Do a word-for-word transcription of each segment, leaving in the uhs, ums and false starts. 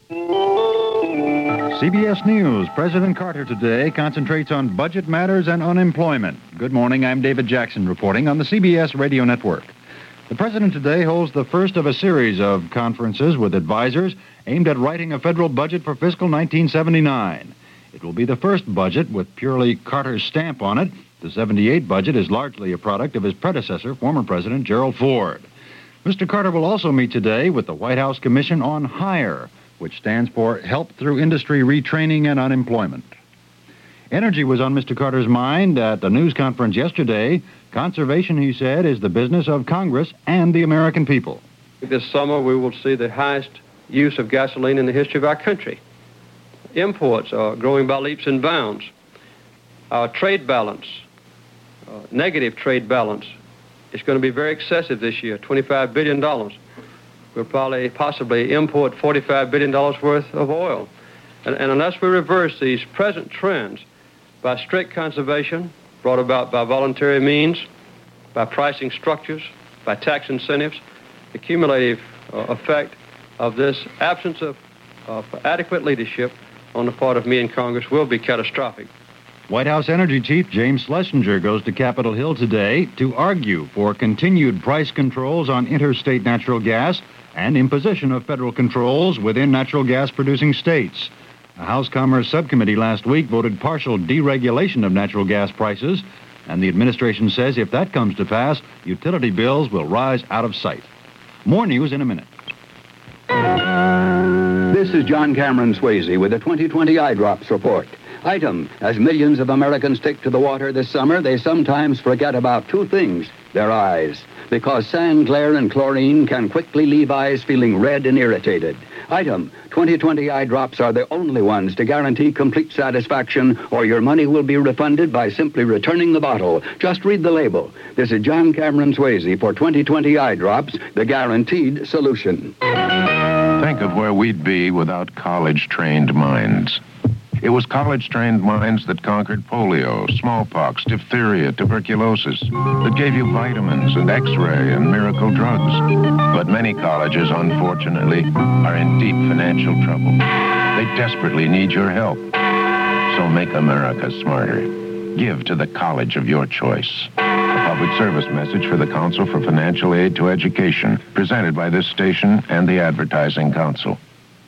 C B S News. President Carter today concentrates on budget matters and unemployment. Good morning. I'm David Jackson reporting on the C B S Radio Network. The president today holds the first of a series of conferences with advisors aimed at writing a federal budget for fiscal nineteen seventy-nine. It will be the first budget with purely Carter's stamp on it. The seventy-eight budget is largely a product of his predecessor, former President Gerald Ford. Mister Carter will also meet today with the White House Commission on HIRE, which stands for Help Through Industry Retraining and Unemployment. Energy was on Mister Carter's mind at a news conference yesterday. Conservation, he said, is the business of Congress and the American people. This summer, we will see the highest use of gasoline in the history of our country. Imports are growing by leaps and bounds. Our trade balance, uh, negative trade balance, is going to be very excessive this year, twenty-five billion dollars. We'll probably possibly import forty-five billion dollars worth of oil. And, and unless we reverse these present trends by strict conservation brought about by voluntary means, by pricing structures, by tax incentives, the cumulative uh, effect of this absence of, of adequate leadership on the part of me in Congress will be catastrophic. White House Energy Chief James Schlesinger goes to Capitol Hill today to argue for continued price controls on interstate natural gas and imposition of federal controls within natural gas-producing states. The House Commerce Subcommittee last week voted partial deregulation of natural gas prices, and the administration says if that comes to pass, utility bills will rise out of sight. More news in a minute. This is John Cameron Swayze with the twenty twenty Eye Drops Report. Item, as millions of Americans take to the water this summer, they sometimes forget about two things, their eyes, because sand glare and chlorine can quickly leave eyes feeling red and irritated. Item, twenty twenty Eye Drops are the only ones to guarantee complete satisfaction, or your money will be refunded by simply returning the bottle. Just read the label. This is John Cameron Swayze for twenty twenty Eye Drops, the guaranteed solution. Think of where we'd be without college-trained minds. It was college-trained minds that conquered polio, smallpox, diphtheria, tuberculosis, that gave you vitamins and X-ray and miracle drugs. But many colleges, unfortunately, are in deep financial trouble. They desperately need your help. So make America smarter. Give to the college of your choice. A public service message for the Council for Financial Aid to Education, presented by this station and the Advertising Council.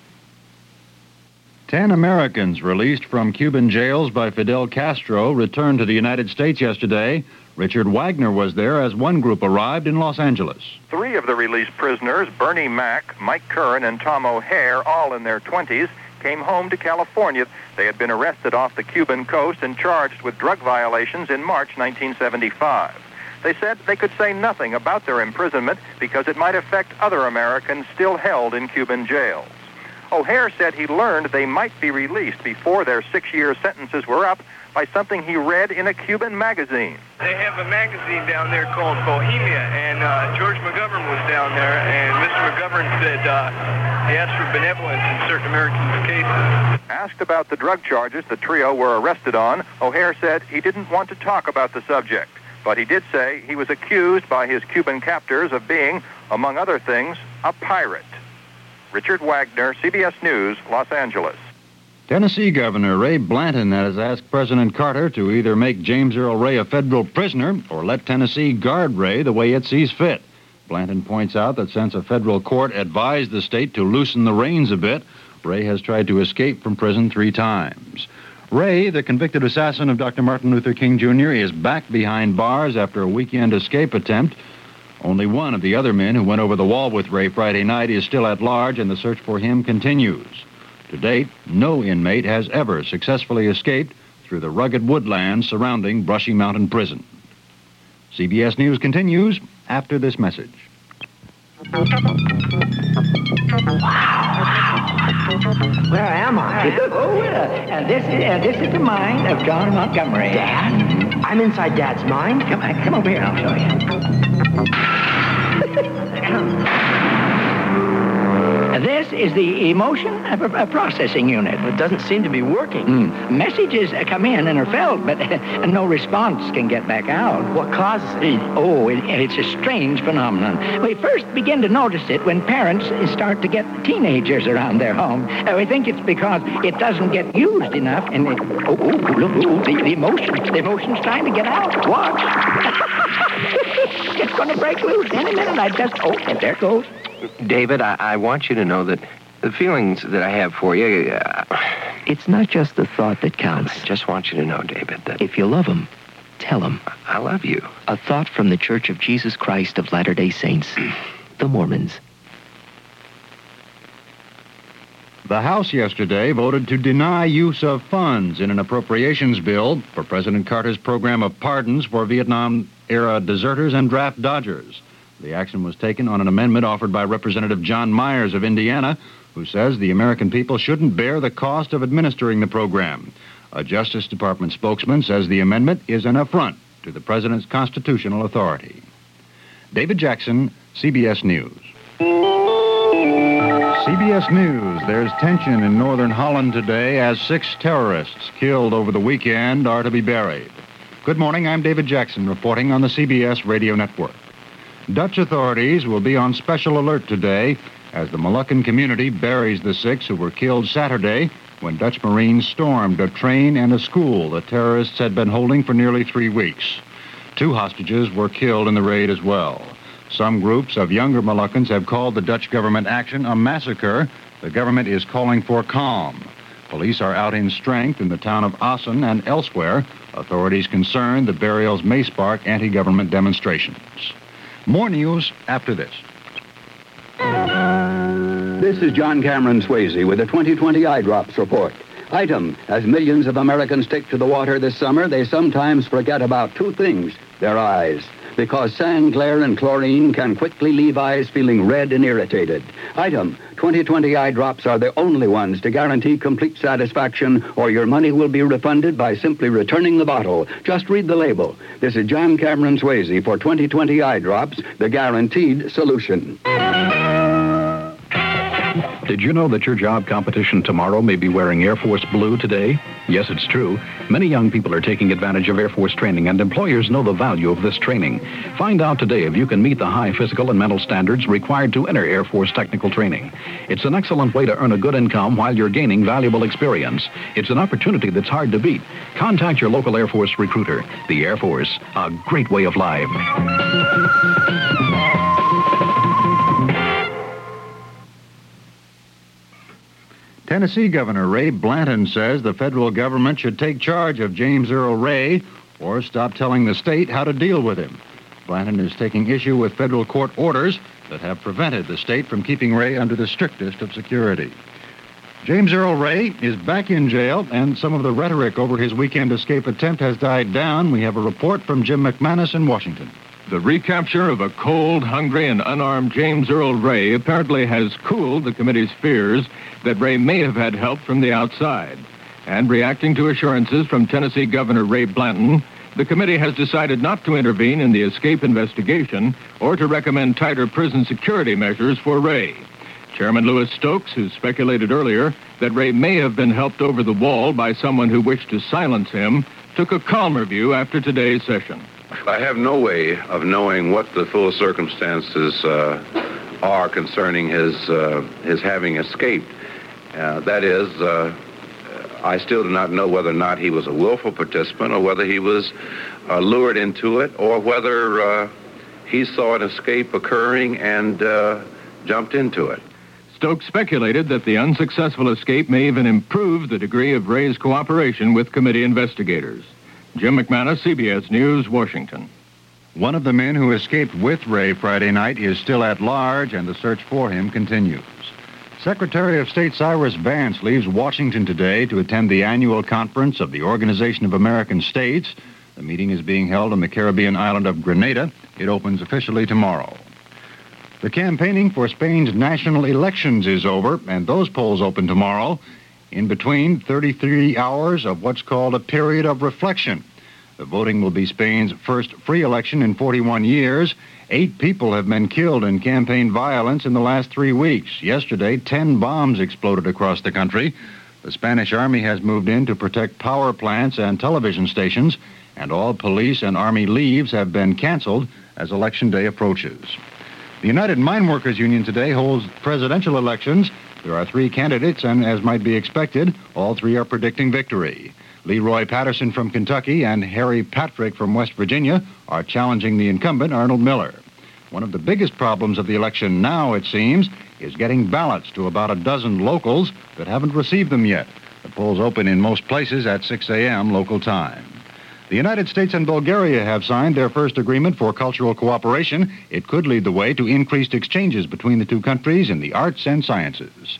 Ten Americans released from Cuban jails by Fidel Castro returned to the United States yesterday. Richard Wagner was there as one group arrived in Los Angeles. Three of the released prisoners, Bernie Mac, Mike Curran, and Tom O'Hare, all in their twenties, came home to California. They had been arrested off the Cuban coast and charged with drug violations in March nineteen seventy-five. They said they could say nothing about their imprisonment because it might affect other Americans still held in Cuban jails. O'Hare said he learned they might be released before their six-year sentences were up by something he read in a Cuban magazine. They have a magazine down there called Bohemia, and uh, George McGovern was down there, and Mister McGovern said uh, he asked for benevolence in certain American cases. Asked about the drug charges the trio were arrested on, O'Hare said he didn't want to talk about the subject, but he did say he was accused by his Cuban captors of being, among other things, a pirate. Richard Wagner, C B S News, Los Angeles. Tennessee Governor Ray Blanton has asked President Carter to either make James Earl Ray a federal prisoner or let Tennessee guard Ray the way it sees fit. Blanton points out that since a federal court advised the state to loosen the reins a bit, Ray has tried to escape from prison three times. Ray, the convicted assassin of Doctor Martin Luther King Junior, is back behind bars after a weekend escape attempt. Only one of the other men who went over the wall with Ray Friday night is still at large, and the search for him continues. To date, no inmate has ever successfully escaped through the rugged woodlands surrounding Brushy Mountain Prison. C B S News continues after this message. Wow. Where am I? Oh, uh, and this is and this is the mind of John Montgomery. Dad? I'm inside Dad's mind. Come on, come over here, I'll show you. This this is the emotion of a, a processing unit. It doesn't seem to be working. Mm. Messages uh, come in and are felt, but uh, no response can get back out. What causes it? Oh, it, it's a strange phenomenon. We first begin to notice it when parents start to get teenagers around their home. Uh, we think it's because it doesn't get used enough, and it, oh, oh, look, oh, the, the emotion, the emotion's trying to get out. Watch. It's going to break loose any minute. I just, oh, and there it goes. David, I, I want you to know that the feelings that I have for you, uh, it's not just the thought that counts. I just want you to know, David, that if you love him, tell him. I love you. A thought from the Church of Jesus Christ of Latter-day Saints, the Mormons. The House yesterday voted to deny use of funds in an appropriations bill for President Carter's program of pardons for Vietnam-era deserters and draft dodgers. The action was taken on an amendment offered by Representative John Myers of Indiana, who says the American people shouldn't bear the cost of administering the program. A Justice Department spokesman says the amendment is an affront to the president's constitutional authority. David Jackson, C B S News. C B S News, there's tension in northern Holland today as six terrorists killed over the weekend are to be buried. Good morning, I'm David Jackson reporting on the C B S Radio Network. Dutch authorities will be on special alert today as the Moluccan community buries the six who were killed Saturday when Dutch Marines stormed a train and a school the terrorists had been holding for nearly three weeks. Two hostages were killed in the raid as well. Some groups of younger Moluccans have called the Dutch government action a massacre. The government is calling for calm. Police are out in strength in the town of Assen and elsewhere. Authorities concerned the burials may spark anti-government demonstrations. More news after this. This is John Cameron Swayze with the twenty twenty Eye Drops report. Item, as millions of Americans take to the water this summer, they sometimes forget about two things, their eyes. Because sand, glare, and chlorine can quickly leave eyes feeling red and irritated. Item, twenty twenty Eye Drops are the only ones to guarantee complete satisfaction, or your money will be refunded by simply returning the bottle. Just read the label. This is John Cameron Swayze for twenty twenty Eye Drops, the guaranteed solution. Did you know that your job competition tomorrow may be wearing Air Force blue today? Yes, it's true. Many young people are taking advantage of Air Force training, and employers know the value of this training. Find out today if you can meet the high physical and mental standards required to enter Air Force technical training. It's an excellent way to earn a good income while you're gaining valuable experience. It's an opportunity that's hard to beat. Contact your local Air Force recruiter. The Air Force, a great way of life. Tennessee Governor Ray Blanton says the federal government should take charge of James Earl Ray or stop telling the state how to deal with him. Blanton is taking issue with federal court orders that have prevented the state from keeping Ray under the strictest of security. James Earl Ray is back in jail, and some of the rhetoric over his weekend escape attempt has died down. We have a report from Jim McManus in Washington. The recapture of a cold, hungry, and unarmed James Earl Ray apparently has cooled the committee's fears that Ray may have had help from the outside. And reacting to assurances from Tennessee Governor Ray Blanton, the committee has decided not to intervene in the escape investigation or to recommend tighter prison security measures for Ray. Chairman Louis Stokes, who speculated earlier that Ray may have been helped over the wall by someone who wished to silence him, took a calmer view after today's session. I have no way of knowing what the full circumstances uh, are concerning his uh, his having escaped. Uh, that is, uh, I still do not know whether or not he was a willful participant or whether he was uh, lured into it or whether uh, he saw an escape occurring and uh, jumped into it. Stokes speculated that the unsuccessful escape may even improve the degree of Ray's cooperation with committee investigators. Jim McManus, C B S News, Washington. One of the men who escaped with Ray Friday night is still at large, and the search for him continues. Secretary of State Cyrus Vance leaves Washington today to attend the annual conference of the Organization of American States. The meeting is being held on the Caribbean island of Grenada. It opens officially tomorrow. The campaigning for Spain's national elections is over, and those polls open tomorrow. In between, thirty-three hours of what's called a period of reflection. The voting will be Spain's first free election in forty-one years, Eight people have been killed in campaign violence in the last three weeks. Yesterday, ten bombs exploded across the country. The Spanish Army has moved in to protect power plants and television stations, and all police and Army leaves have been canceled as Election Day approaches. The United Mine Workers Union today holds presidential elections. There are three candidates, and as might be expected, all three are predicting victory. Leroy Patterson from Kentucky and Harry Patrick from West Virginia are challenging the incumbent, Arnold Miller. One of the biggest problems of the election now, it seems, is getting ballots to about a dozen locals that haven't received them yet. The polls open in most places at six a.m. local time. The United States and Bulgaria have signed their first agreement for cultural cooperation. It could lead the way to increased exchanges between the two countries in the arts and sciences.